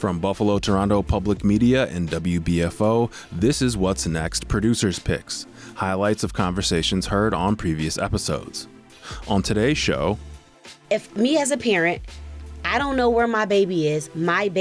From Buffalo Toronto Public Media and WBFO, this is What's Next Producers Picks, highlights of conversations heard on previous episodes. On today's show, if me as a parent, I don't know where my baby is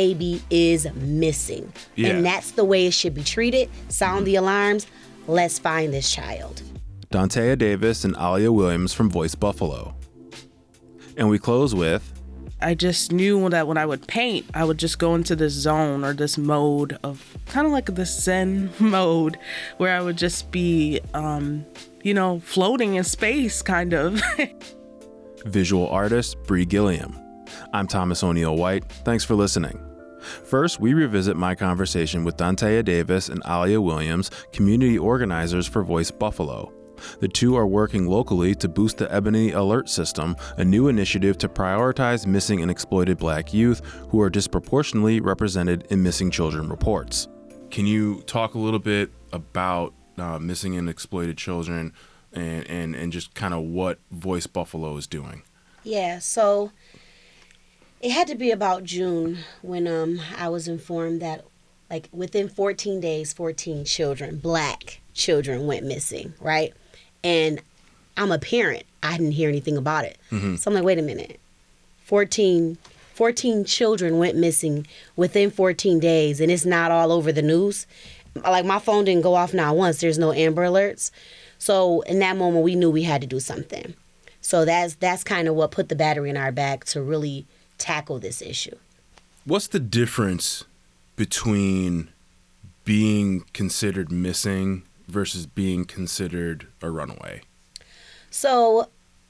missing. Yeah. And that's the way it should be treated. Sound the alarms. Let's find this child. Dontea Davis and Alia Williams from Voice Buffalo. And we close with, I just knew that when I would paint, I would just go into this zone or this mode of kind of like this Zen mode where I would just be, floating in space, kind of. visual artist Bree Gilliam. I'm Thomas O'Neill White. Thanks for listening. First, we revisit my conversation with Dontea Davis and Alia Williams, community organizers for Voice Buffalo. The two are working locally to boost the Ebony Alert System, a new initiative to prioritize missing and exploited Black youth who are disproportionately represented in missing children reports. Can you talk a little bit about missing and exploited children and just kind of what Voice Buffalo is doing? Yeah, so it had to be about June when I was informed that within 14 days, 14 children, Black children, went missing, right? And I'm a parent. I didn't hear anything about it. Mm-hmm. So I'm like, wait a minute. 14 children went missing within 14 days, and it's not all over the news. Like, my phone didn't go off not once. There's no Amber Alerts. So in that moment, we knew we had to do something. So that's kind of what put the battery in our back to really tackle this issue. What's the difference between being considered missing versus being considered a runaway? So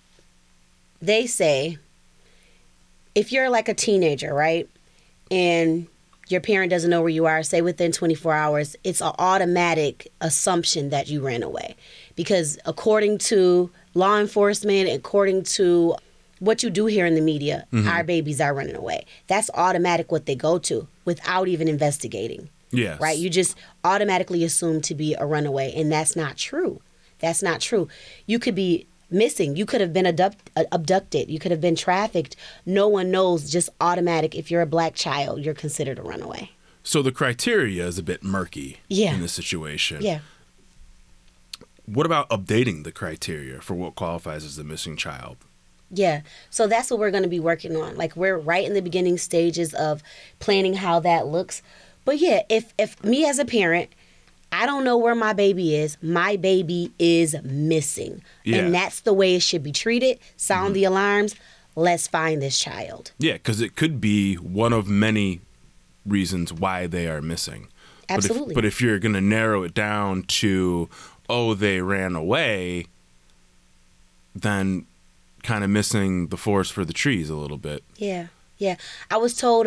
they say if you're like a teenager, right, and your parent doesn't know where you are, say within 24 hours, it's an automatic assumption that you ran away. Because according to law enforcement, according to what you do hear in the media, our babies are running away. That's automatic what they go to without even investigating. Yes. Right? You just automatically assume to be a runaway, and that's not true. That's not true. You could be missing. You could have been abducted. You could have been trafficked. No one knows. Just automatic. If you're a Black child, you're considered a runaway. So the criteria is a bit murky in this situation. Yeah. What about updating the criteria for what qualifies as a missing child? Yeah. So that's what we're going to be working on. Like, we're right in the beginning stages of planning how that looks. But yeah, if me as a parent, I don't know where my baby is missing. Yeah. And that's the way it should be treated. Sound the alarms. Let's find this child. Yeah, because it could be one of many reasons why they are missing. Absolutely. But if you're going to narrow it down to, they ran away, then kind of missing the forest for the trees a little bit. Yeah. I was told,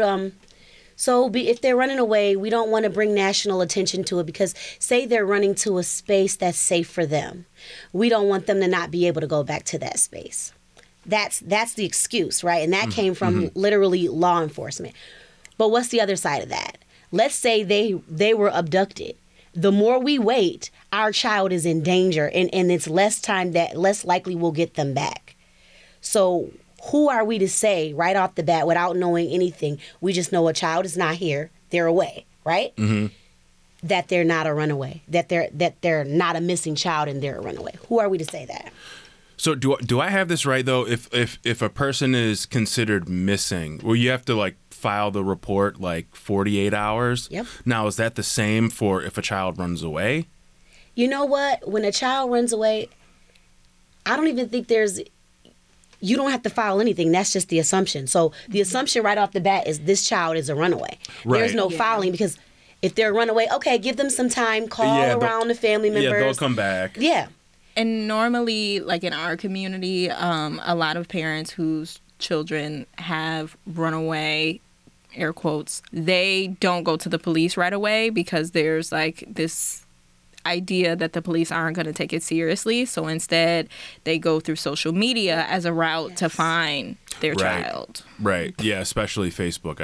if they're running away, we don't want to bring national attention to it because say they're running to a space that's safe for them. We don't want them to not be able to go back to that space. That's the excuse, right? And that came from literally law enforcement. But what's the other side of that? Let's say they were abducted. The more we wait, our child is in danger, and it's less likely we'll get them back. So who are we to say right off the bat without knowing anything? We just know a child is not here. They're away, right? Mm-hmm. That they're not a runaway. That they're not a missing child and they're a runaway. Who are we to say that? So do I have this right though? If a person is considered missing, well, you have to file the report 48 hours. Yep. Now, is that the same for if a child runs away? You know what? When a child runs away, I don't even think you don't have to file anything. That's just the assumption. So the assumption right off the bat is this child is a runaway. Right. There's no filing because if they're a runaway, okay, give them some time, call around the family members. Yeah, they'll come back. Yeah. And normally, in our community, a lot of parents whose children have run away, air quotes, they don't go to the police right away because there's this idea that the police aren't going to take it seriously. So instead, they go through social media as a route to find their child. Right. Yeah, especially Facebook.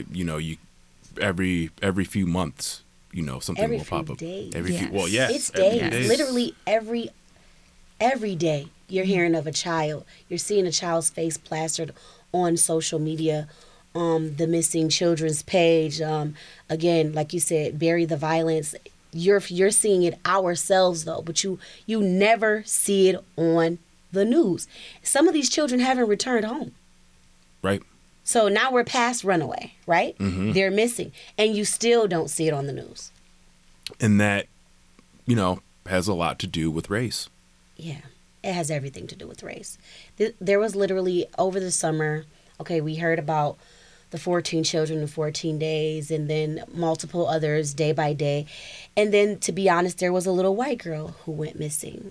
Every few months, something will pop up. Days. Every few days. It's days. Literally every day you're hearing of a child. You're seeing a child's face plastered on social media, the missing children's page. Again, like you said, bury the violence. You're seeing it ourselves though, but you never see it on the news. Some of these children haven't returned home. Right. So now we're past runaway, right? Mm-hmm. They're missing, and you still don't see it on the news. And that, has a lot to do with race. Yeah, it has everything to do with race. There was literally over the summer, okay, we heard about the 14 children in 14 days and then multiple others day by day. And then, to be honest, there was a little white girl who went missing.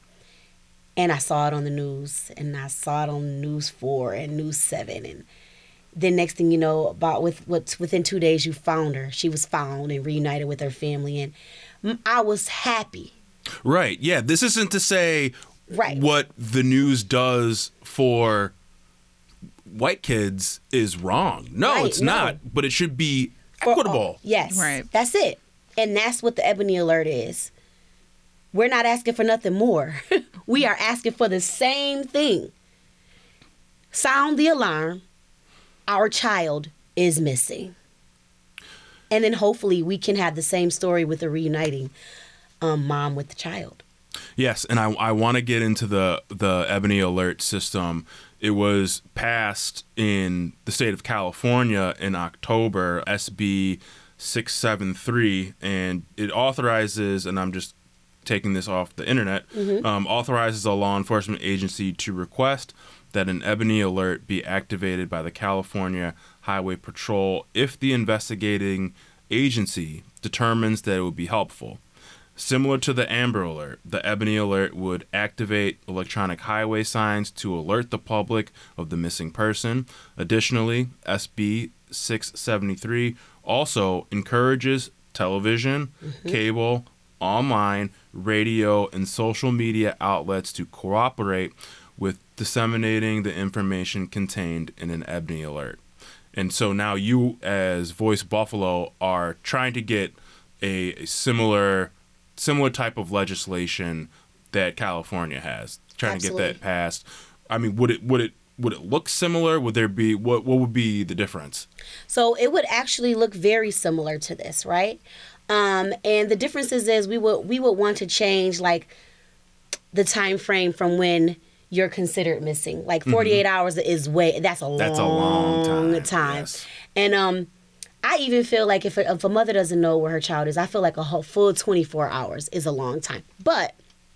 And I saw it on the news, and I saw it on News 4 and News 7. And then next thing you know, within 2 days, you found her. She was found and reunited with her family. And I was happy. Right. Yeah. This isn't to say what the news does for white kids is wrong. No, it's not. But it should be equitable. Yes. Right. That's it. And that's what the Ebony Alert is. We're not asking for nothing more. We are asking for the same thing. Sound the alarm. Our child is missing. And then hopefully we can have the same story with the reuniting mom with the child. Yes, and I want to get into the Ebony Alert system. It was passed in the state of California in October, SB 673, and it authorizes, and I'm just taking this off the internet, authorizes a law enforcement agency to request that an Ebony Alert be activated by the California Highway Patrol if the investigating agency determines that it would be helpful. Similar to the Amber Alert, the Ebony Alert would activate electronic highway signs to alert the public of the missing person. Additionally, SB 673 also encourages television, cable, online, radio, and social media outlets to cooperate with disseminating the information contained in an Ebony Alert. And so now you, as Voice Buffalo, are trying to get a similar type of legislation that California has, trying to get that passed. I mean, would it look similar? Would there be what would be the difference? So it would actually look very similar to this, right? And the difference is we would want to change like the time frame from when you're considered missing. Like 48 hours is that's a long time. Yes. And I even feel like if a mother doesn't know where her child is, I feel like a whole full 24 hours is a long time. But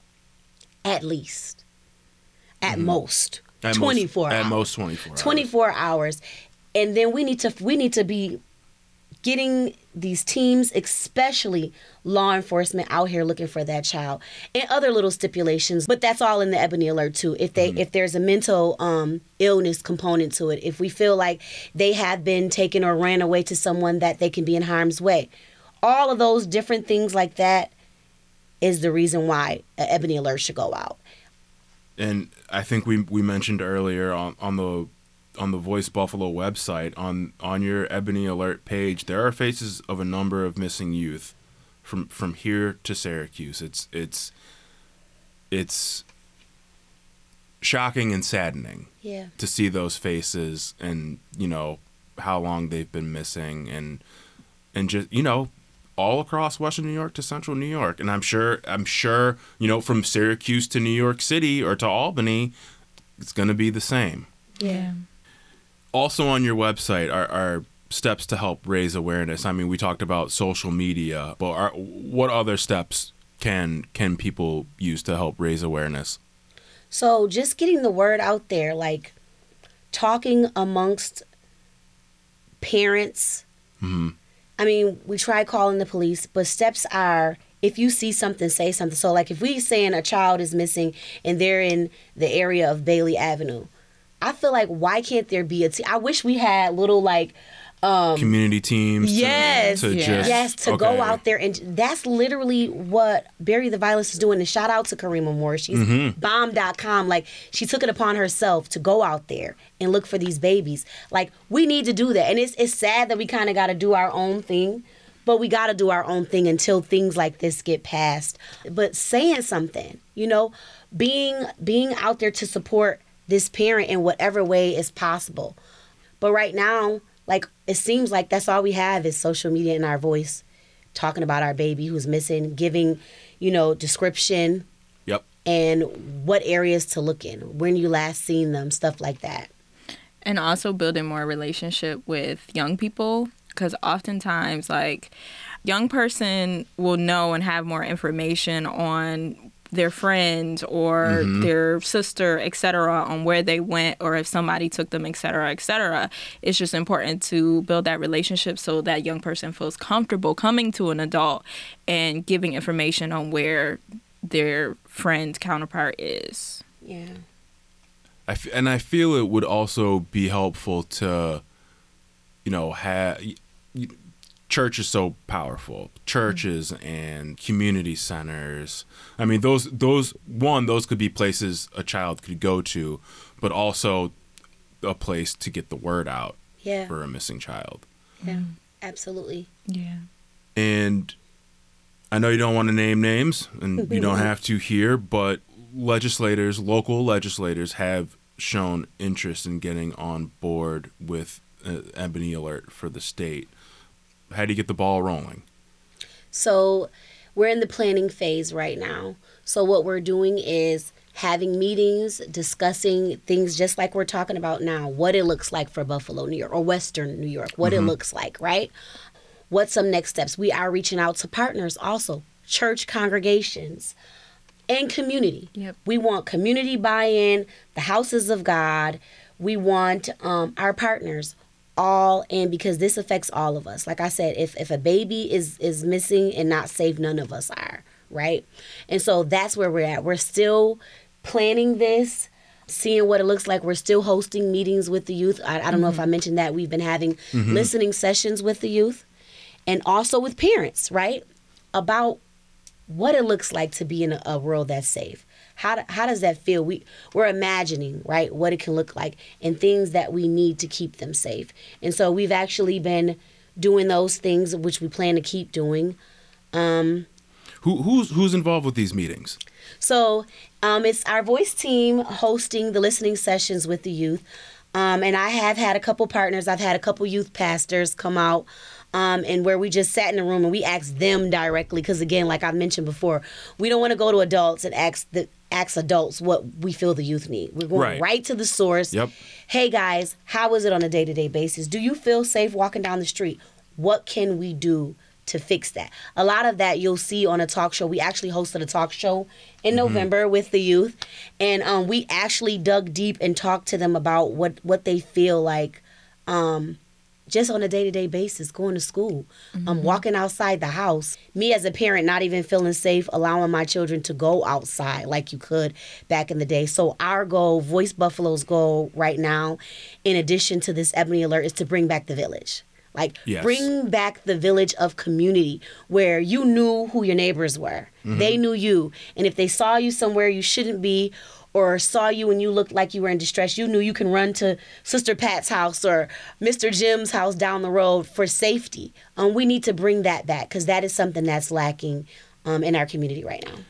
at least, at most, 24 hours. At most 24 hours. 24 hours. And then we need to be getting these teams, especially law enforcement, out here looking for that child, and other little stipulations. But that's all in the Ebony Alert too. If there's a mental illness component to it, if we feel like they have been taken or ran away to someone that they can be in harm's way, all of those different things like that is the reason why an Ebony Alert should go out. And I think we mentioned earlier on the Voice Buffalo website, on your Ebony Alert page, there are faces of a number of missing youth from here to Syracuse. It's shocking and saddening to see those faces, and how long they've been missing, and just all across Western New York to Central New York. And I'm sure from Syracuse to New York City or to Albany, it's going to be the same. Yeah. Also on your website are steps to help raise awareness. I mean, we talked about social media, but what other steps can people use to help raise awareness? So just getting the word out there, like talking amongst parents. Mm-hmm. I mean, we try calling the police, but steps are, if you see something, say something. So like if we saying a child is missing and they're in the area of Bailey Avenue, I feel like, why can't there be a team? I wish we had little like community teams. To go out there, and that's literally what Bury the Violence is doing. And shout out to Karima Moore. She's bomb.com. Like, she took it upon herself to go out there and look for these babies. like, we need to do that. And it's sad that we kind of got to do our own thing, but we got to do our own thing until things like this get passed. But saying something, being out there to support this parent in whatever way is possible. But right now, like, it seems like that's all we have is social media and our voice talking about our baby who's missing, giving, description. Yep. And what areas to look in, when you last seen them, stuff like that. And also building more relationship with young people, because oftentimes, like, young person will know and have more information on their friend or their sister, etc., on where they went or if somebody took them, etc., etc. It's just important to build that relationship so that young person feels comfortable coming to an adult and giving information on where their friend counterpart is. Yeah. I feel it would also be helpful to, have church is so powerful. Churches and community centers. I mean, those could be places a child could go to, but also a place to get the word out for a missing child. Yeah, absolutely. Yeah. And I know you don't want to name names, and you don't have to here, but local legislators have shown interest in getting on board with Ebony Alert for the state. How do you get the ball rolling? So we're in the planning phase right now. So what we're doing is having meetings, discussing things just like we're talking about now, what it looks like for Buffalo, New York, or Western New York, what it looks like, right? What's some next steps? We are reaching out to partners also, church congregations, and community. Yep. We want community buy-in, the houses of God. We want our partners all in, because this affects all of us. Like I said, if a baby is missing and not safe, none of us are, right? And so that's where we're at. We're still planning this, seeing what it looks like. We're still hosting meetings with the youth. I don't know if I mentioned that. We've been having listening sessions with the youth and also with parents, right? About what it looks like to be in a world that's safe. How does that feel? We're imagining, right, what it can look like and things that we need to keep them safe. And so we've actually been doing those things, which we plan to keep doing. Who's involved with these meetings? So it's our voice team hosting the listening sessions with the youth. And I have had a couple partners. I've had a couple youth pastors come out. And where we just sat in a room and we asked them directly, because again, like I mentioned before, we don't want to go to adults and ask adults what we feel the youth need. We're going right to the source. Yep. Hey guys, how is it on a day-to-day basis? Do you feel safe walking down the street? What can we do to fix that? A lot of that you'll see on a talk show. We actually hosted a talk show in November with the youth, and we actually dug deep and talked to them about what they feel like just on a day-to-day basis, going to school, walking outside the house. Me as a parent not even feeling safe, allowing my children to go outside like you could back in the day. So our goal, Voice Buffalo's goal right now, in addition to this Ebony Alert, is to bring back the village. Like, bring back the village of community where you knew who your neighbors were. They knew you. And if they saw you somewhere you shouldn't be, or saw you and you looked like you were in distress, you knew you can run to Sister Pat's house or Mr. Jim's house down the road for safety. We need to bring that back, because that is something that's lacking in our community right now.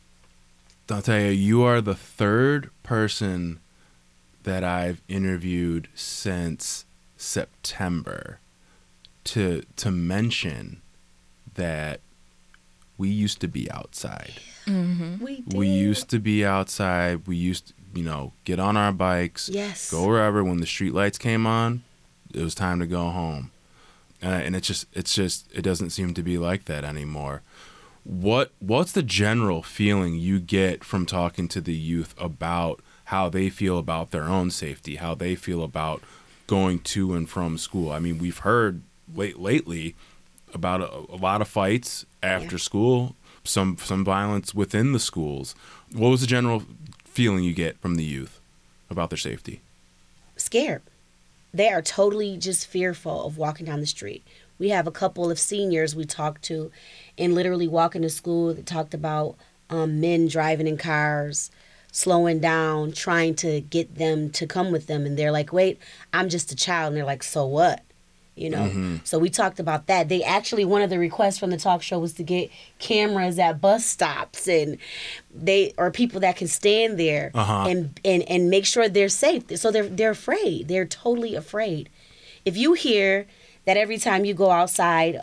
Dante, you are the third person that I've interviewed since September to mention that we used to be outside. We did. We used to be outside. We used to, get on our bikes, go wherever. When the street lights came on, it was time to go home. And it doesn't seem to be like that anymore. What's the general feeling you get from talking to the youth about how they feel about their own safety, how they feel about going to and from school? I mean, we've heard lately about a lot of fights after school, some violence within the schools. What was the general feeling you get from the youth about their safety? Scared. They are totally just fearful of walking down the street. We have a couple of seniors we talked to, and literally walking to school, that talked about men driving in cars, slowing down, trying to get them to come with them. And they're like, wait, I'm just a child. And they're like, so what? you know. So we talked about that. They actually, one of the requests from the talk show was to get cameras at bus stops, and or people that can stand there and make sure they're safe. So they're afraid. They're totally afraid. If you hear that every time you go outside,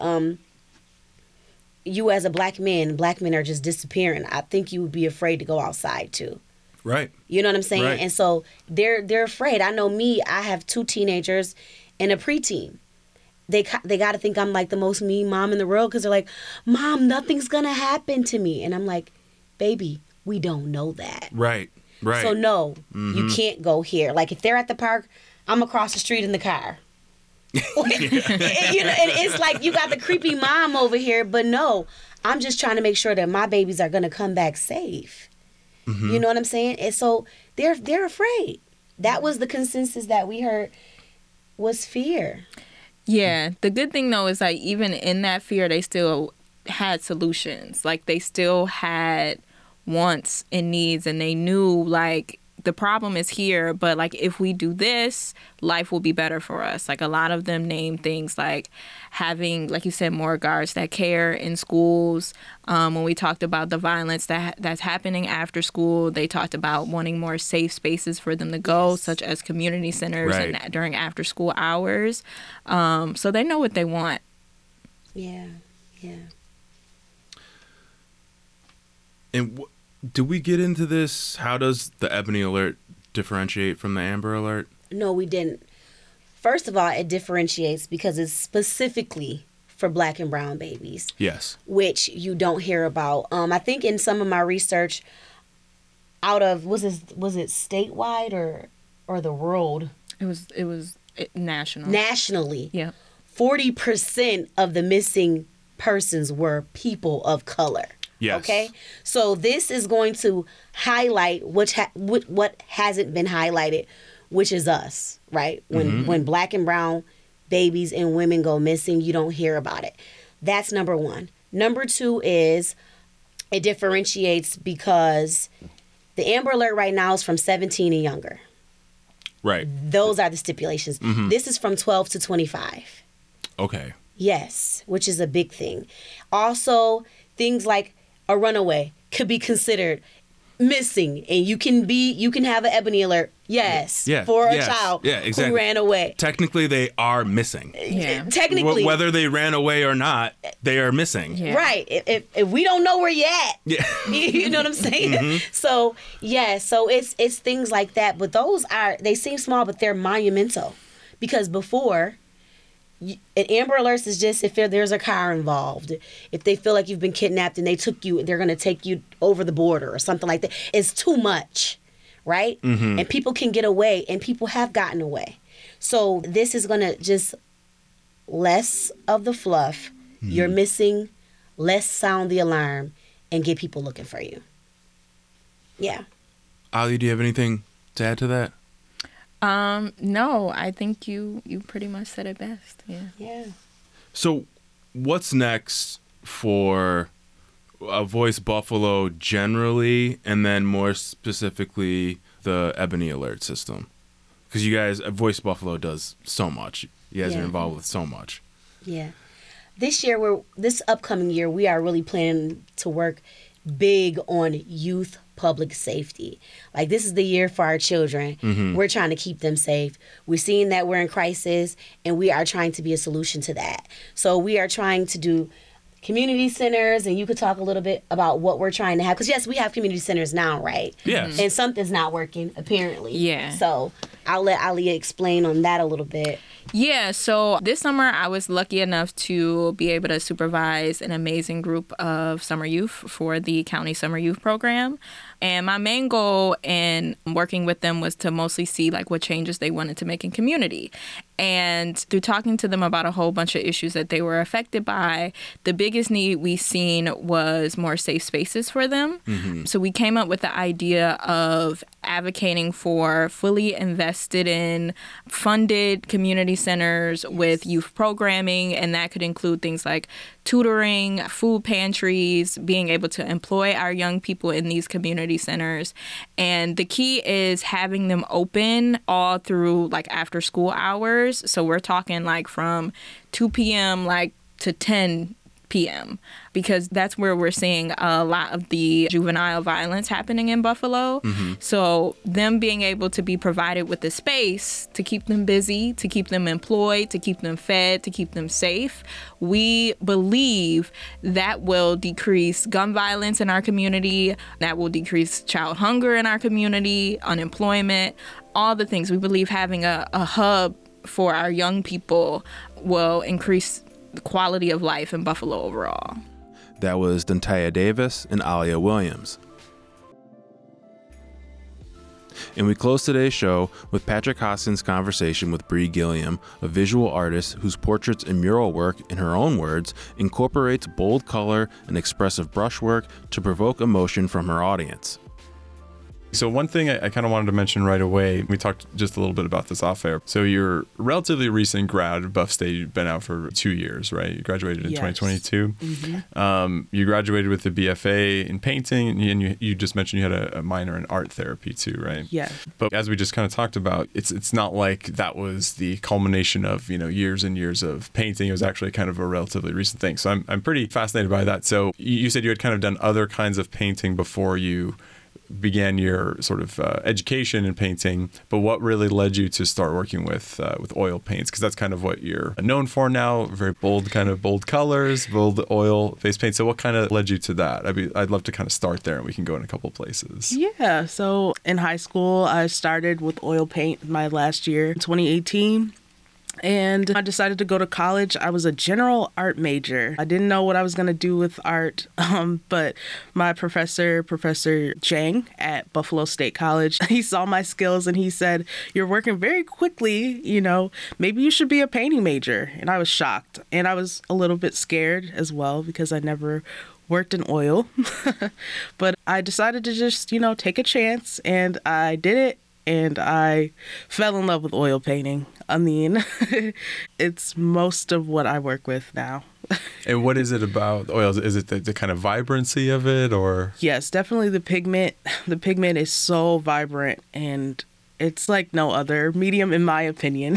you as a black men are just disappearing, I think you would be afraid to go outside too. Right. You know what I'm saying? Right. And so they're afraid. I know me, I have 2 teenagers and a preteen. They got to think I'm like the most mean mom in the world because they're like, Mom, nothing's going to happen to me. And I'm like, baby, we don't know that. Right. Right. So no, you can't go here. Like if they're at the park, I'm across the street in the car. You know, and it's like you got the creepy mom over here, but no, I'm just trying to make sure that my babies are going to come back safe. You know what I'm saying? And so they're afraid. That was the consensus that we heard was fear. Yeah. The good thing, though, is like even in that fear, they still had solutions. Like they still had wants and needs, and they knew like the problem is here, but like if we do this, life will be better for us. Like a lot of them name things like having, like you said, more guards that care in schools. When we talked about the violence that's happening after school, they talked about wanting more safe spaces for them to go, such as community centers and during after school hours. So they know what they want. Yeah, yeah. And do we get into this? How does the Ebony Alert differentiate from the Amber Alert? No, we didn't. First of all, it differentiates because it's specifically for black and brown babies. Yes. Which you don't hear about. I think in some of my research, out of was it statewide or the world? It was national. Nationally. Yeah. 40% of the missing persons were people of color. Yes. Okay, so this is going to highlight what hasn't been highlighted, which is us, right? When black and brown babies and women go missing, you don't hear about it. That's number one. Number two is it differentiates because the Amber Alert right now is from 17 and younger. Right. Those are the stipulations. This is from 12 to 25. Okay. Yes, which is a big thing. Also, things like a runaway could be considered missing, and you can have an Ebony Alert, for a child who ran away. Technically, they are missing. Yeah. Technically, whether they ran away or not, they are missing. Yeah. Right. If we don't know where you're at, you know what I'm saying. So so it's things like that. But they seem small, but they're monumental, because before. An Amber Alert is just if there's a car involved, if they feel like you've been kidnapped and they're going to take you over the border or something like that. It's too much, right? And people can get away, and people have gotten away. So this is going to just less of the fluff. You're missing, less sound the alarm, and get people looking for you. Yeah. Ali, do you have anything to add to that? No, I think you pretty much said it best. Yeah. Yeah. So what's next for Voice Buffalo generally, and then more specifically the Ebony Alert system? Because you guys, Voice Buffalo does so much. You guys are involved with so much. Yeah. This upcoming year, we are really planning to work big on youth public safety. Like, this is the year for our children. We're trying to keep them safe. We're seeing that we're in crisis, and we are trying to be a solution to that. So we are trying to do community centers, and you could talk a little bit about what we're trying to have. Because, yes, we have community centers now, right? Yes. And something's not working, apparently. Yeah. So I'll let Ali explain on that a little bit. Yeah, so this summer I was lucky enough to be able to supervise an amazing group of summer youth for the county summer youth program. And my main goal in working with them was to mostly see like what changes they wanted to make in community. And through talking to them about a whole bunch of issues that they were affected by, the biggest need we seen was more safe spaces for them. So we came up with the idea of advocating for fully invested in funded community centers with youth programming, and that could include things like tutoring, food pantries, being able to employ our young people in these community centers. And the key is having them open all through like after school hours. So we're talking like from 2 p.m. like to 10 p.m. because that's where we're seeing a lot of the juvenile violence happening in Buffalo. So them being able to be provided with the space to keep them busy, to keep them employed, to keep them fed, to keep them safe, we believe that will decrease gun violence in our community, that will decrease child hunger in our community, unemployment, all the things. We believe having a hub for our young people will increase the quality of life in Buffalo overall. That was Dantaya Davis and Alia Williams. And we close today's show with Patrick Hoskins' conversation with Bree Gilliam, a visual artist whose portraits and mural work, in her own words, incorporates bold color and expressive brushwork to provoke emotion from her audience. So one thing I kind of wanted to mention right away, we talked just a little bit about this off air. So you're a relatively recent grad of Buff State. You've been out for 2 years, right? You graduated in 2022. You graduated with a BFA in painting, and you just mentioned you had a minor in art therapy too, right? Yeah. But as we just kind of talked about, it's not like that was the culmination of, years and years of painting. It was actually kind of a relatively recent thing. So I'm pretty fascinated by that. So you said you had kind of done other kinds of painting before you began your sort of education in painting, but what really led you to start working with oil paints? Because that's kind of what you're known for now, very bold colors, bold oil-based paint. So what kind of led you to that? I'd love to kind of start there, and we can go in a couple places. Yeah, so in high school, I started with oil paint my last year, 2018. And I decided to go to college. I was a general art major. I didn't know what I was going to do with art, but my Professor Chang at Buffalo State College, he saw my skills and he said, "You're working very quickly, maybe you should be a painting major." And I was shocked. And I was a little bit scared as well because I never worked in oil. But I decided to just, take a chance, and I did it. And I fell in love with oil painting. I mean, it's most of what I work with now. And what is it about oils? Is it the kind of vibrancy of it, or? Yes, definitely the pigment. The pigment is so vibrant, and it's like no other medium, in my opinion.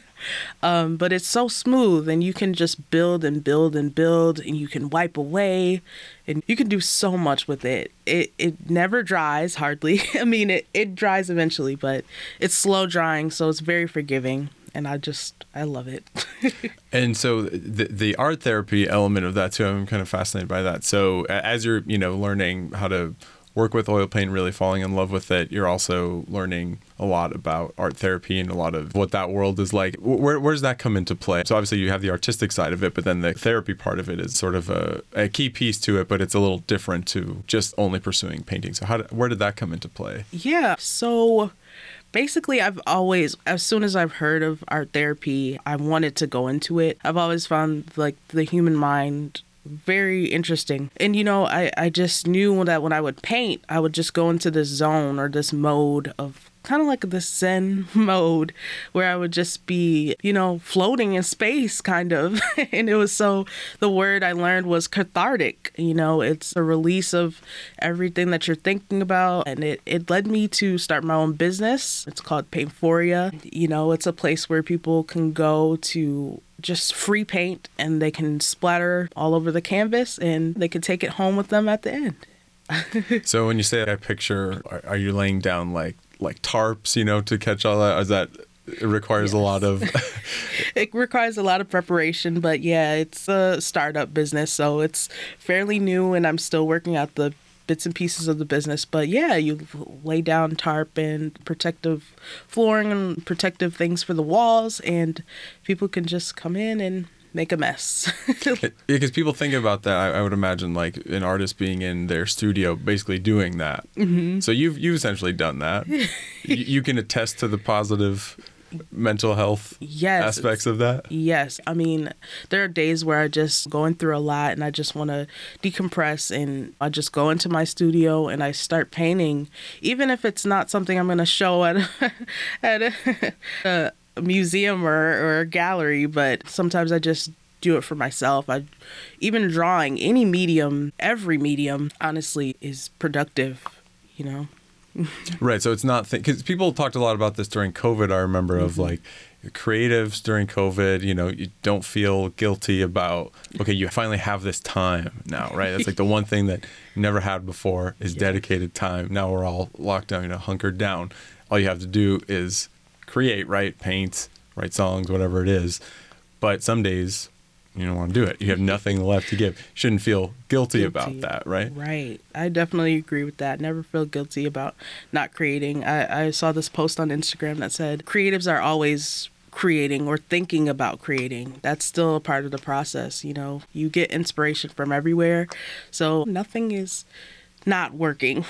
But it's so smooth, and you can just build and build and build, and you can wipe away, and you can do so much with it. It never dries, hardly. I mean, it dries eventually, but it's slow drying, so it's very forgiving, and I love it. And so the art therapy element of that too, I'm kind of fascinated by that. So as you're, learning how to work with oil paint, really falling in love with it, you're also learning a lot about art therapy and a lot of what that world is like. Where does that come into play? So obviously you have the artistic side of it, but then the therapy part of it is sort of a key piece to it, but it's a little different to just only pursuing painting. So where did that come into play? Yeah, so basically, I've always, as soon as I've heard of art therapy, I wanted to go into it. I've always found like the human mind very interesting. And, I just knew that when I would paint, I would just go into this zone or this mode of kind of like this Zen mode where I would just be, floating in space kind of. And it was the word I learned was cathartic. It's a release of everything that you're thinking about. And it led me to start my own business. It's called Paintphoria. It's a place where people can go to just free paint, and they can splatter all over the canvas, and they can take it home with them at the end. So when you say that picture, are you laying down like tarps, to catch all that? Is that it requires a lot of? It requires a lot of preparation, but yeah, it's a startup business, so it's fairly new, and I'm still working out the bits and pieces of the business. But yeah, you lay down tarp and protective flooring and protective things for the walls, and people can just come in and make a mess. Because people think about that, I would imagine like an artist being in their studio basically doing that. Mm-hmm. So you've essentially done that. You can attest to the positive mental health aspects of that? Yes. I mean, there are days where I just going through a lot and I just want to decompress, and I just go into my studio and I start painting, even if it's not something I'm going to show at a museum or a gallery, but sometimes I just do it for myself. Even drawing, any medium, every medium, honestly, is productive, you know? Right. So it's not, because people talked a lot about this during COVID, I remember, of like creatives during COVID, you know, you don't feel guilty about, okay, you finally have this time now, right? That's like the one thing that you never had before is dedicated time. Now we're all locked down, you know, hunkered down. All you have to do is create, right? Paint, write songs, whatever it is. But some days you don't want to do it. You have nothing left to give. You shouldn't feel guilty about that, right? Right. I definitely agree with that. Never feel guilty about not creating. I saw this post on Instagram that said creatives are always creating or thinking about creating. That's still a part of the process. You know, you get inspiration from everywhere. So nothing is not working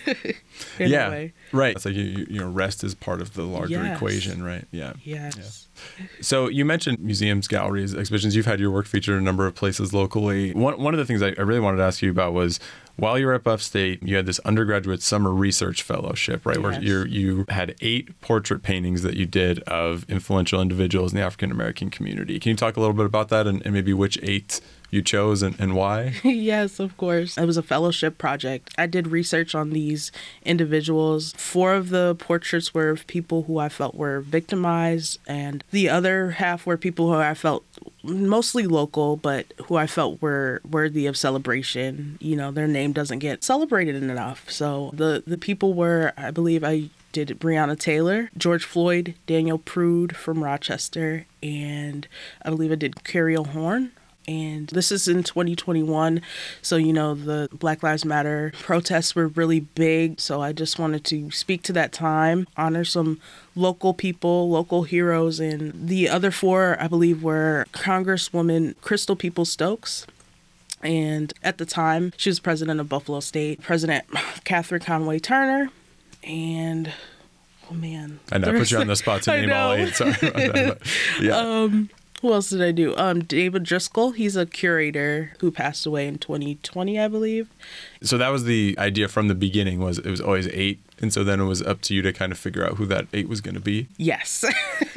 in a way. Right. It's like, you know, rest is part of the larger equation, right? Yeah. Yes. So you mentioned museums, galleries, exhibitions. You've had your work featured in a number of places locally. One of the things I really wanted to ask you about was, while you were at Buff State, you had this undergraduate summer research fellowship, right? Where you had 8 portrait paintings that you did of influential individuals in the African American community. Can you talk a little bit about that and maybe which 8 you chose and why? Yes, of course. It was a fellowship project. I did research on these individuals. 4 of the portraits were of people who I felt were victimized, and the other half were people who I felt mostly local, but who I felt were worthy of celebration. You know, their name doesn't get celebrated enough. So the people were, I believe I did Breonna Taylor, George Floyd, Daniel Prude from Rochester, and I believe I did Carrie Horn. And this is in 2021. So, you know, the Black Lives Matter protests were really big. So I just wanted to speak to that time, honor some local people, local heroes. And the other 4, I believe, were Congresswoman Crystal Peoples-Stokes. And at the time, she was president of Buffalo State, President Catherine Conway Turner, and oh man. I know, I put you on the spot to name all 8. Sorry about that. But, yeah. Who else did I do? David Driscoll. He's a curator who passed away in 2020, I believe. So that was the idea from the beginning, was it was always 8. And so then it was up to you to kind of figure out who that 8 was going to be. Yes.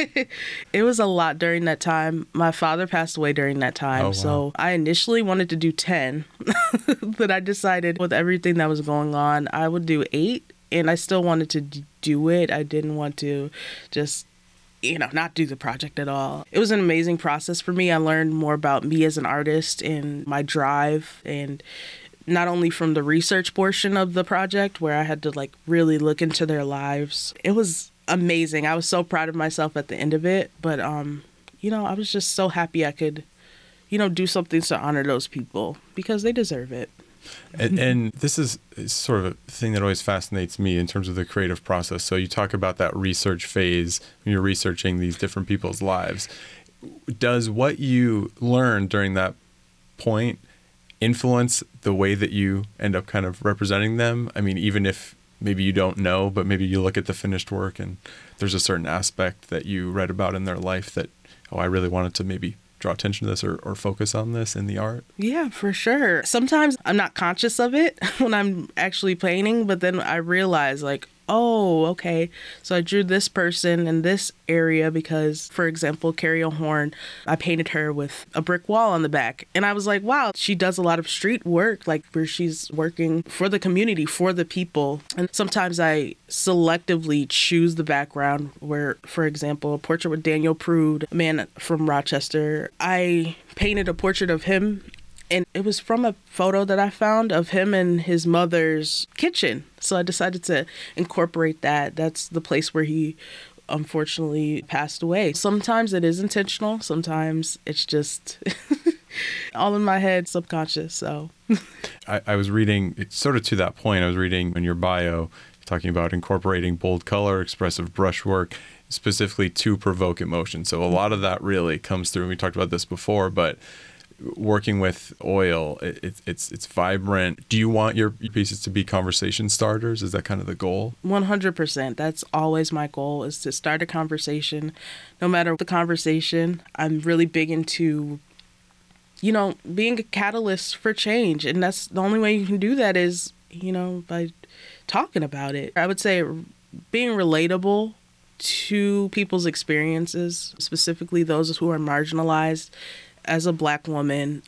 It was a lot during that time. My father passed away during that time. Oh, wow. So I initially wanted to do 10, but I decided with everything that was going on, I would do 8. And I still wanted to do it. I didn't want to just, you know, not do the project at all. It was an amazing process for me. I learned more about me as an artist and my drive, and not only from the research portion of the project where I had to like really look into their lives. It was amazing. I was so proud of myself at the end of it, but you know, I was just so happy I could, you know, do something to honor those people because they deserve it. And this is sort of a thing that always fascinates me in terms of the creative process. So you talk about that research phase when you're researching these different people's lives. Does what you learned during that point influence the way that you end up kind of representing them? I mean, even if maybe you don't know, but maybe you look at the finished work and there's a certain aspect that you read about in their life that, oh, I really wanted to maybe draw attention to this or focus on this in the art? Yeah, for sure. Sometimes I'm not conscious of it when I'm actually painting, but then I realize like, oh, okay, so I drew this person in this area because, for example, Carrie Horn, I painted her with a brick wall on the back. And I was like, wow, she does a lot of street work, like where she's working for the community, for the people. And sometimes I selectively choose the background where, for example, a portrait with Daniel Prude, a man from Rochester, I painted a portrait of him. And it was from a photo that I found of him in his mother's kitchen. So I decided to incorporate that. That's the place where he unfortunately passed away. Sometimes it is intentional. Sometimes it's just all in my head, subconscious. So I was reading, it's sort of to that point, I was reading in your bio, talking about incorporating bold color, expressive brushwork, specifically to provoke emotion. So a lot of that really comes through. We talked about this before, but working with oil, it's vibrant. Do you want your pieces to be conversation starters? Is that kind of the goal? 100%. That's always my goal, is to start a conversation. No matter the conversation, I'm really big into, you know, being a catalyst for change. And that's the only way you can do that is, you know, by talking about it. I would say being relatable to people's experiences, specifically those who are marginalized, as a Black woman,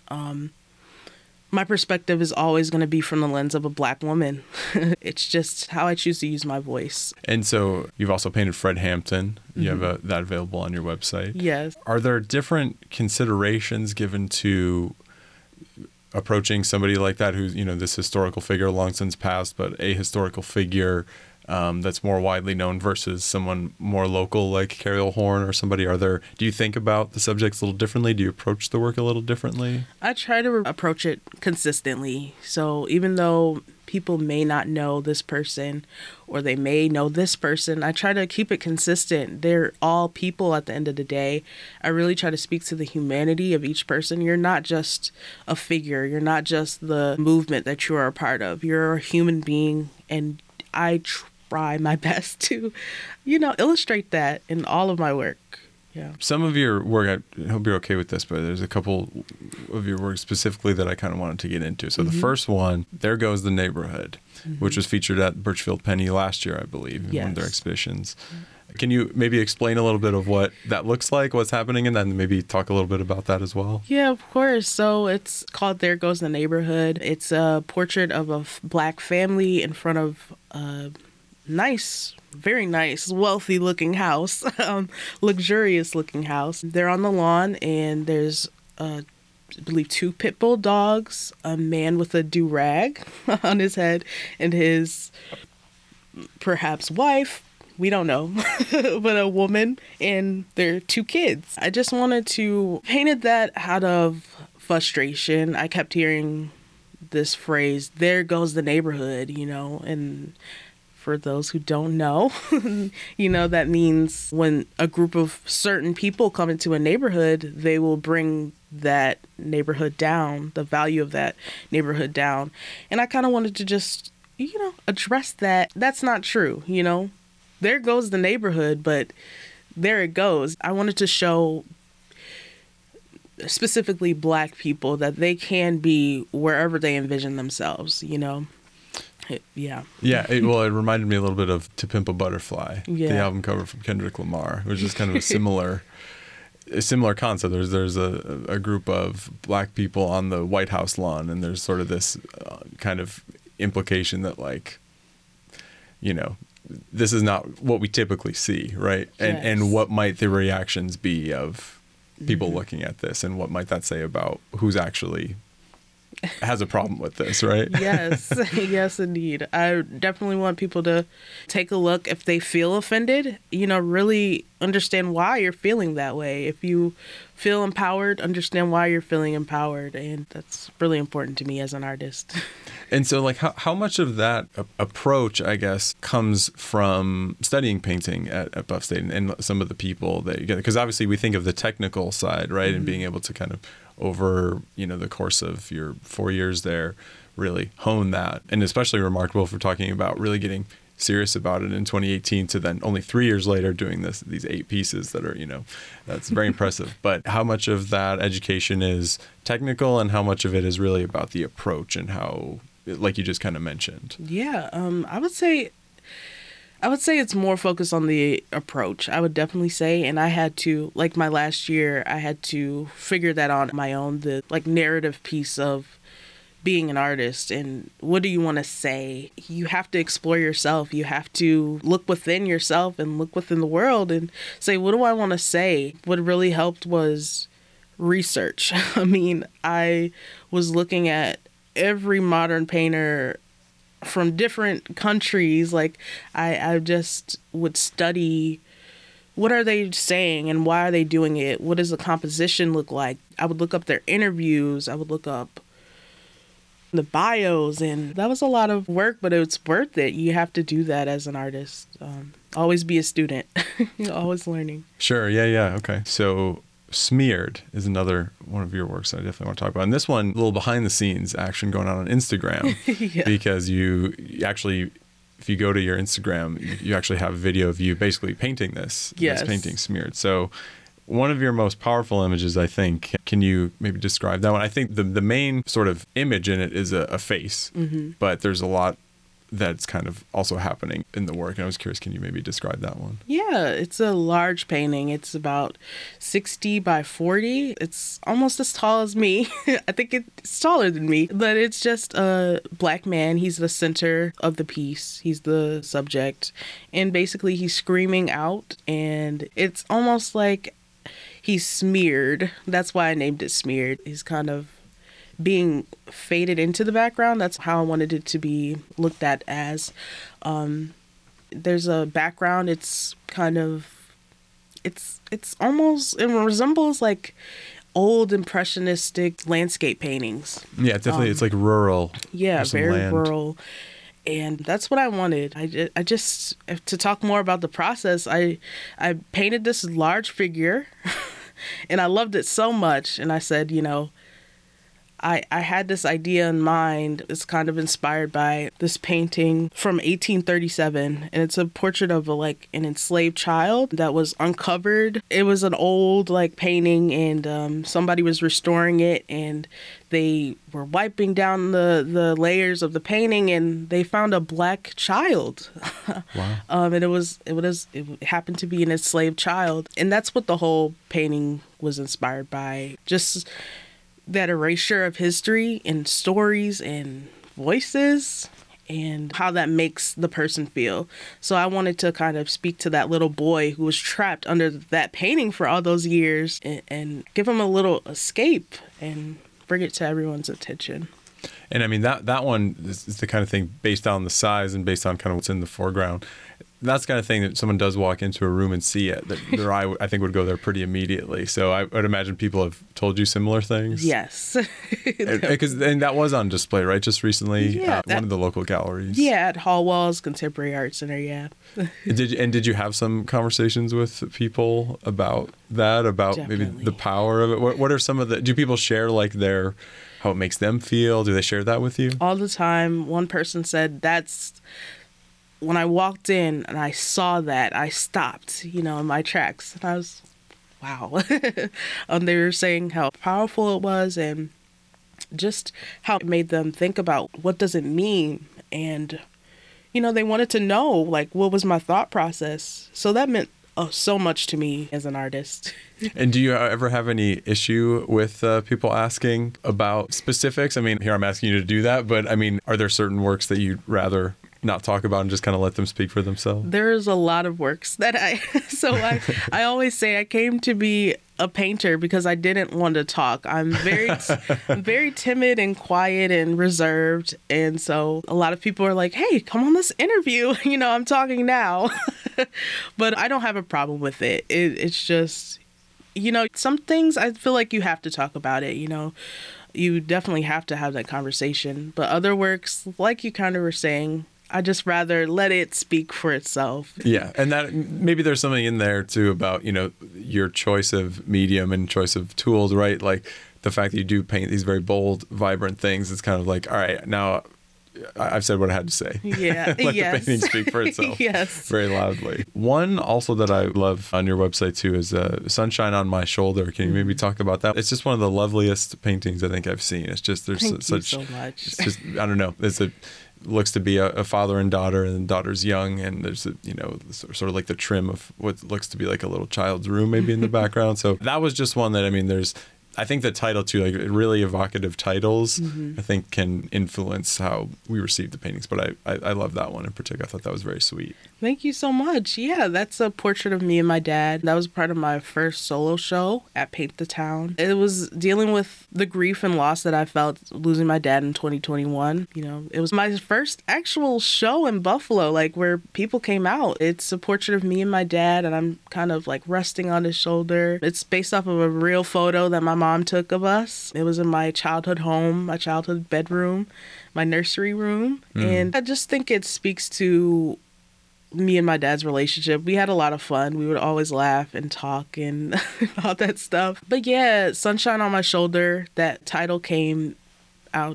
my perspective is always going to be from the lens of a Black woman. It's just how I choose to use my voice. And so you've also painted Fred Hampton. You have that available on your website. Yes. Are there different considerations given to approaching somebody like that who's, this historical figure long since passed, but a historical figure that's more widely known versus someone more local like Carol Horn or somebody? Do you think about the subjects a little differently? Do you approach the work a little differently? I try to approach it consistently. So even though people may not know this person or they may know this person, I try to keep it consistent. They're all people at the end of the day. I really try to speak to the humanity of each person. You're not just a figure. You're not just the movement that you are a part of. You're a human being, and I try my best to, illustrate that in all of my work. Yeah. Some of your work, I hope you're okay with this, but there's a couple of your work specifically that I kind of wanted to get into. So the first one, There Goes the Neighborhood, which was featured at Birchfield Penny last year, I believe, in one of their exhibitions. Can you maybe explain a little bit of what that looks like, what's happening, and then maybe talk a little bit about that as well? Yeah, of course. So it's called There Goes the Neighborhood. It's a portrait of a Black family in front of a nice, very nice, wealthy looking house, luxurious looking house. They're on the lawn, and there's, I believe, 2 pit bull dogs, a man with a do-rag on his head, and his perhaps wife. We don't know, but a woman and their 2 kids. I just wanted to painted that out of frustration. I kept hearing this phrase, there goes the neighborhood, and for those who don't know, that means when a group of certain people come into a neighborhood, they will bring that neighborhood down, the value of that neighborhood down. And I kind of wanted to just, address that. That's not true, There goes the neighborhood, but there it goes. I wanted to show specifically Black people that they can be wherever they envision themselves, Yeah. Yeah. It reminded me a little bit of To Pimp a Butterfly, the album cover from Kendrick Lamar, which is kind of a similar concept. There's a group of Black people on the White House lawn, and there's sort of this kind of implication that, this is not what we typically see, right? And what might the reactions be of people looking at this, and what might that say about who's actually has a problem with this, right? Yes, yes, indeed. I definitely want people to take a look if they feel offended, really understand why you're feeling that way. If you feel empowered, understand why you're feeling empowered. And that's really important to me as an artist. And so, how much of that approach, I guess, comes from studying painting at Buff State and some of the people that you get? Because obviously we think of the technical side, right? And being able to kind of over, the course of your 4 years there, really hone that. And especially remarkable for talking about really getting serious about it in 2018 to then only 3 years later doing these 8 pieces that are, that's very impressive. But how much of that education is technical and how much of it is really about the approach and how, like you just kind of mentioned? Yeah, I would say it's more focused on the approach. I would definitely say, and I had to, my last year, I had to figure that on my own, the narrative piece of being an artist and what do you want to say? You have to explore yourself. You have to look within yourself and look within the world and say, what do I want to say? What really helped was research. I mean, I was looking at every modern painter from different countries. I just would study what are they saying and why are they doing it? What does the composition look like? I would look up their interviews. I would look up the bios, and that was a lot of work, but it's worth it. You have to do that as an artist. Always be a student. You're always learning. Sure. Yeah. Okay. So Smeared is another one of your works that I definitely want to talk about. And this one, a little behind the scenes action going on Instagram, because you actually, if you go to your Instagram, you actually have a video of you basically painting this painting Smeared. So one of your most powerful images, I think, can you maybe describe that one? I think the main sort of image in it is a face, but there's a lot that's kind of also happening in the work. And I was curious, can you maybe describe that one? Yeah, it's a large painting. It's about 60 by 40. It's almost as tall as me. I think it's taller than me, but it's just a black man. He's the center of the piece. He's the subject. And basically he's screaming out, and it's almost like he's smeared. That's why I named it Smeared. He's kind of being faded into the background. That's how I wanted it to be looked at as. There's a background. It's kind of, it's almost, it resembles like old impressionistic landscape paintings. Yeah, definitely. It's like rural. Yeah, There's some very land. rural. And that's what I wanted. I just, to talk more about the process, I painted this large figure and I loved it so much. And I said, you know, I had this idea in mind. It's kind of inspired by this painting from 1837, and it's a portrait of an enslaved child that was uncovered. It was an old painting, and somebody was restoring it, and they were wiping down the layers of the painting, and they found a black child. Wow. And it happened to be an enslaved child, and that's what the whole painting was inspired by. Just that erasure of history and stories and voices and how that makes the person feel. So I wanted to kind of speak to that little boy who was trapped under that painting for all those years and give him a little escape and bring it to everyone's attention. And I mean, that one is the kind of thing based on the size and based on kind of what's in the foreground. That's the kind of thing that someone does walk into a room and see it, that their eye, I think, would go there pretty immediately. So I would imagine people have told you similar things. Yes. And that was on display, right? Just recently Yeah, at one of the local galleries. Yeah, at Hallwalls Contemporary Art Center, yeah. Did you have some conversations with people about that, about maybe Definitely. the power of it? What are some of do people share how it makes them feel? Do they share that with you? All the time. One person said when I walked in and I saw that, I stopped, in my tracks. And I was, wow. They were saying how powerful it was and just how it made them think about what does it mean. And, they wanted to know, what was my thought process. So that meant so much to me as an artist. And do you ever have any issue with people asking about specifics? I mean, here I'm asking you to do that, but I mean, are there certain works that you'd rather not talk about and just kind of let them speak for themselves? There's a lot of works that I always say I came to be a painter because I didn't want to talk. I'm very timid and quiet and reserved. And so a lot of people are like, hey, come on this interview. I'm talking now. But I don't have a problem with it. It's just, some things I feel like you have to talk about it, You definitely have to have that conversation. But other works, like you kind of were saying, I just rather let it speak for itself. Yeah, and that maybe there's something in there too about, your choice of medium and choice of tools, right? Like the fact that you do paint these very bold, vibrant things. It's kind of like, all right, now I've said what I had to say. Yeah. Let Yes. the painting speak for itself. Yes. Very loudly. One also that I love on your website too is Sunshine on My Shoulder. Can you maybe talk about that? It's just one of the loveliest paintings I think I've seen. It's just Thank you so much. It's just, I don't know. Looks to be a father and daughter, and the daughter's young, and there's sort of like the trim of what looks to be like a little child's room maybe in the background. So that was just one that, I mean, I think the title too, like really evocative titles, I think can influence how we receive the paintings. But I love that one in particular. I thought that was very sweet. Thank you so much. Yeah, that's a portrait of me and my dad. That was part of my first solo show at Paint the Town. It was dealing with the grief and loss that I felt losing my dad in 2021. It was my first actual show in Buffalo, where people came out. It's a portrait of me and my dad, and I'm kind of resting on his shoulder. It's based off of a real photo that my mom took of us. It was in my childhood home, my childhood bedroom, my nursery room. And I just think it speaks to me and my dad's relationship. We had a lot of fun. We would always laugh and talk and all that stuff. But yeah, Sunshine on My Shoulder, that title came out.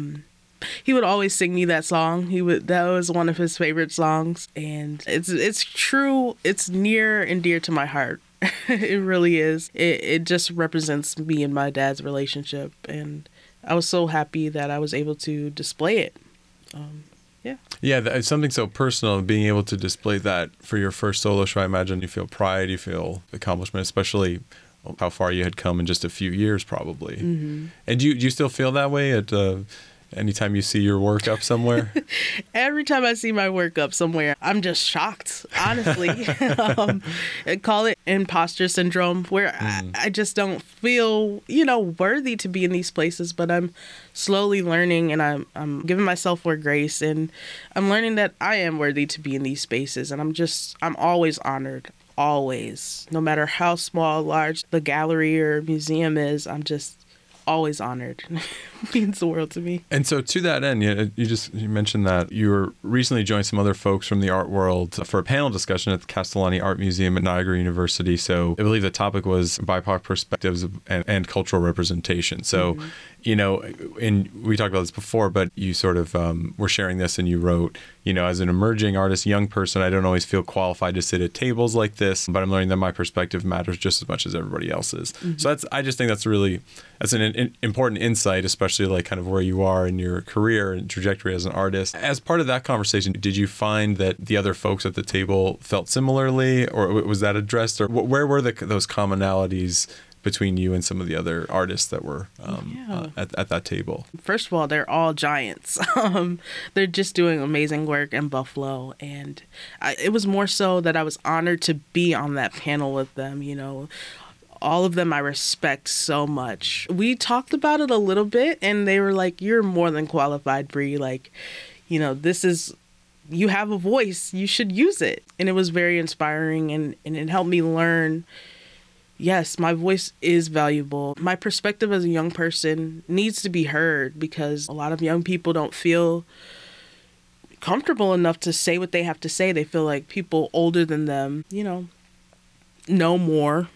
He would always sing me that song. That was one of his favorite songs. And it's true. It's near and dear to my heart. It really is. It just represents me and my dad's relationship. And I was so happy that I was able to display it. Yeah, it's something so personal, being able to display that for your first solo show. I imagine you feel pride, you feel accomplishment, especially how far you had come in just a few years, probably. Mm-hmm. And do you still feel that way at anytime you see your work up somewhere? Every time I see my work up somewhere, I'm just shocked, honestly. I call it imposter syndrome, where I just don't feel, worthy to be in these places. But I'm slowly learning, and I'm giving myself more grace, and I'm learning that I am worthy to be in these spaces. And I'm always honored, always. No matter how small, large the gallery or museum is, I'm just always honored. It means the world to me. And so to that end, you mentioned that you were recently joined some other folks from the art world for a panel discussion at the Castellani Art Museum at Niagara University. So I believe the topic was BIPOC perspectives and cultural representation. So, and we talked about this before, but you sort of were sharing this, and you wrote, as an emerging artist, young person, I don't always feel qualified to sit at tables like this, but I'm learning that my perspective matters just as much as everybody else's. Mm-hmm. So I just think that's an important insight, especially like kind of where you are in your career and trajectory as an artist. As part of that conversation, did you find that the other folks at the table felt similarly, or was that addressed, or where were those commonalities between you and some of the other artists that were at that table? First of all, they're all giants. They're just doing amazing work in Buffalo. And it was more so that I was honored to be on that panel with them, All of them I respect so much. We talked about it a little bit, and they were like, you're more than qualified, Bree. Like, you have a voice. You should use it. And it was very inspiring, and it helped me learn, yes, my voice is valuable. My perspective as a young person needs to be heard, because a lot of young people don't feel comfortable enough to say what they have to say. They feel like people older than them, know more,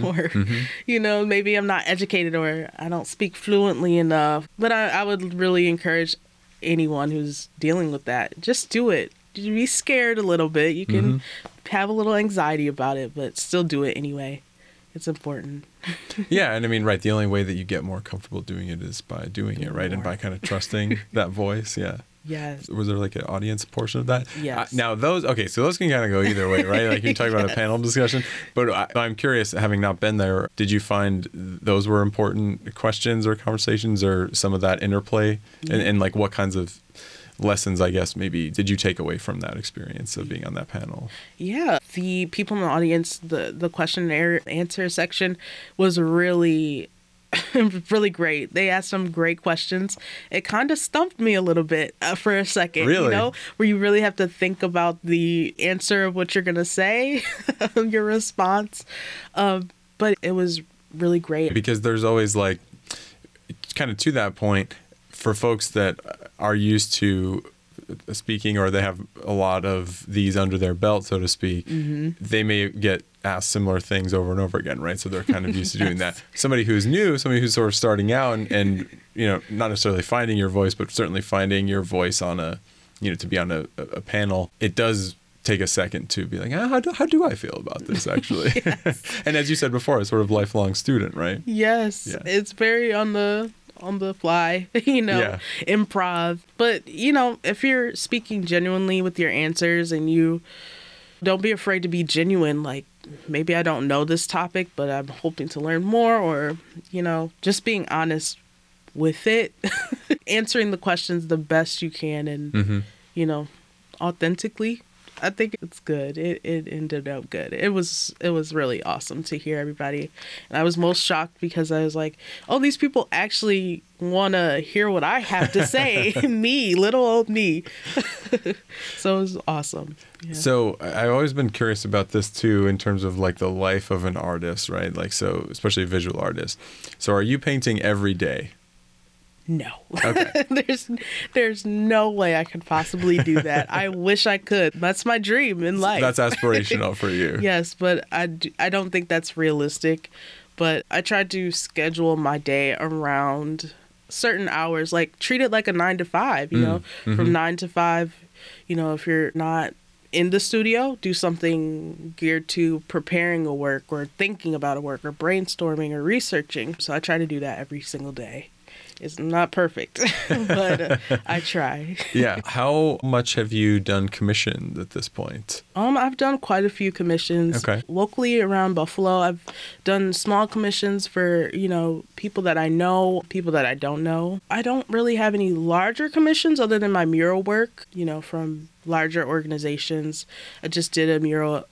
or, maybe I'm not educated, or I don't speak fluently enough. But I would really encourage anyone who's dealing with that, just do it. Be scared a little bit. You can have a little anxiety about it, but still do it anyway. It's important. Yeah, and I mean, right, the only way that you get more comfortable doing it is by doing it, right? And by kind of trusting that voice, yeah. Yes. Was there like an audience portion of that? Yes. Now those can kind of go either way, right? Like you talk about a panel discussion, but I'm curious, having not been there, did you find those were important questions or conversations, or some of that interplay, and like what kinds of lessons, I guess, maybe did you take away from that experience of being on that panel? Yeah, the people in the audience, the question and answer section was really really great. They asked some great questions. It kind of stumped me a little bit for a second, really? Where you really have to think about the answer of what you're going to say, your response. But it was really great. Because there's always like, kind of to that point, for folks that are used to speaking, or they have a lot of these under their belt, so to speak, they may get asked similar things over and over again, right? So they're kind of used to doing that. Somebody who's new, somebody who's sort of starting out and not necessarily finding your voice, but certainly finding your voice on to be on a panel, it does take a second to be like, how do I feel about this, actually? Yes. And as you said before, a sort of lifelong student, right? Yes. Yeah. It's very on the fly, improv. But, if you're speaking genuinely with your answers, and you don't be afraid to be genuine, like, maybe I don't know this topic, but I'm hoping to learn more, or, just being honest with it, answering the questions the best you can, and, authentically. I think it's good. It ended up good. It was really awesome to hear everybody. And I was most shocked because I was like, oh, these people actually want to hear what I have to say. Me, little old me. So it was awesome. Yeah. So I've always been curious about this too, in terms of like the life of an artist, right? Like, so especially a visual artist. So are you painting every day? No. Okay. There's no way I could possibly do that. I wish I could. That's my dream in life. That's aspirational for you. Yes, but I don't think that's realistic. But I try to schedule my day around certain hours, like treat it like a 9 to 5, from 9 to 5, if you're not in the studio, do something geared to preparing a work, or thinking about a work, or brainstorming, or researching. So I try to do that every single day. It's not perfect, but I try. Yeah. How much have you done commissioned at this point? I've done quite a few commissions. Okay. Locally around Buffalo. I've done small commissions for, people that I know, people that I don't know. I don't really have any larger commissions other than my mural work, from larger organizations. I just did a mural,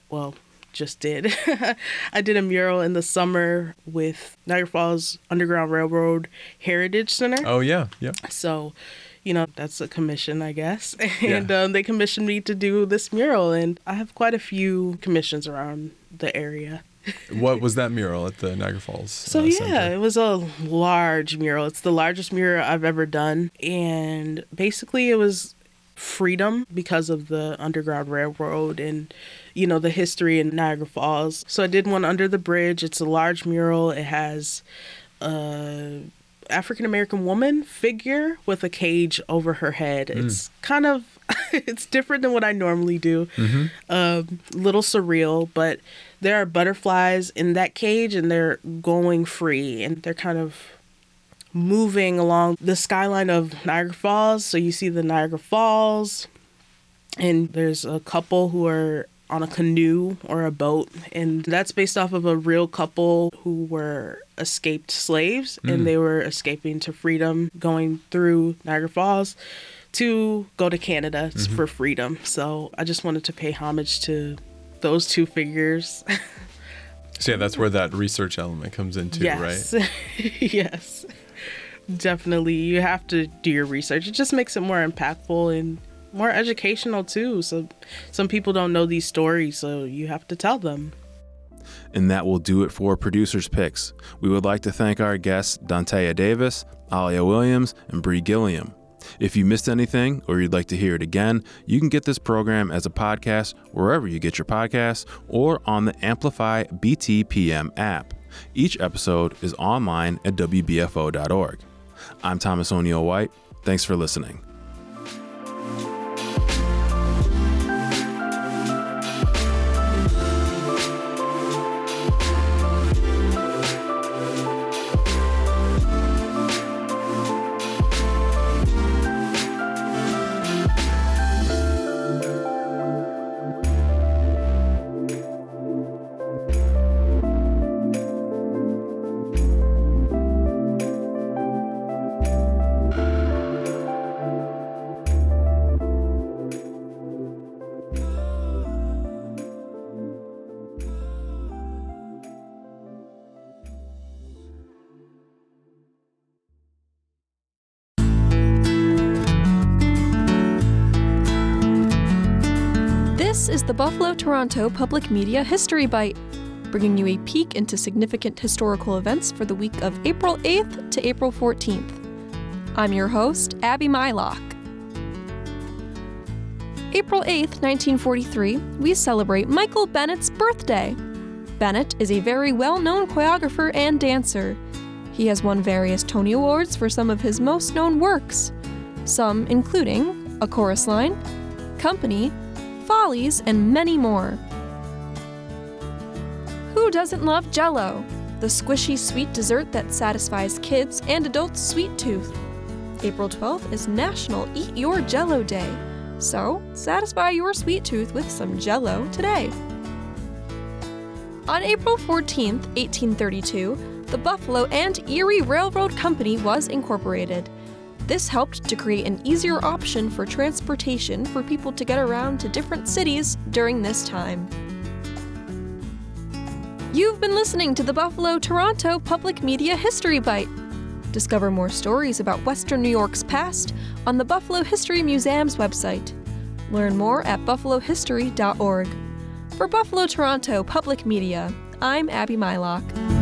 I did a mural in the summer with Niagara Falls Underground Railroad Heritage Center. Oh, yeah. Yeah. So, that's a commission, I guess. And they commissioned me to do this mural. And I have quite a few commissions around the area. What was that mural at the Niagara Falls Center? It was a large mural. It's the largest mural I've ever done. And basically it was freedom because of the Underground Railroad and the history in Niagara Falls. So I did one under the bridge. It's a large mural. It has a African-American woman figure with a cage over her head. It's kind of, it's different than what I normally do. Little surreal, but there are butterflies in that cage and they're going free and they're kind of moving along the skyline of Niagara Falls. So you see the Niagara Falls and there's a couple who are on a canoe or a boat, and that's based off of a real couple who were escaped slaves and they were escaping to freedom going through Niagara Falls to go to Canada for freedom. So I just wanted to pay homage to those two figures. So yeah, that's where that research element comes into, yes. right? Yes, definitely. You have to do your research. It just makes it more impactful and more educational too. So some people don't know these stories, so you have to tell them. And that will do it for Producer's Picks. We would like to thank our guests, Dontea Davis, Alia Williams, and Bree Gilliam. If you missed anything or you'd like to hear it again, you can get this program as a podcast wherever you get your podcasts or on the Amplify BTPM app. Each episode is online at WBFO.org. I'm Thomas O'Neill White. Thanks for listening. This is the Buffalo-Toronto Public Media History Bite, bringing you a peek into significant historical events for the week of April 8th to April 14th. I'm your host, Abby Mylock. April 8th, 1943, we celebrate Michael Bennett's birthday. Bennett is a very well-known choreographer and dancer. He has won various Tony Awards for some of his most known works, some including A Chorus Line, Company, Follies, and many more. Who doesn't love Jell-O, the squishy sweet dessert that satisfies kids and adults' sweet tooth? April 12th is National Eat Your Jell-O Day, so satisfy your sweet tooth with some Jell-O today. On April 14th, 1832, the Buffalo and Erie Railroad Company was incorporated. This helped to create an easier option for transportation for people to get around to different cities during this time. You've been listening to the Buffalo-Toronto Public Media History Bite. Discover more stories about Western New York's past on the Buffalo History Museum's website. Learn more at buffalohistory.org. For Buffalo-Toronto Public Media, I'm Abby Mylock.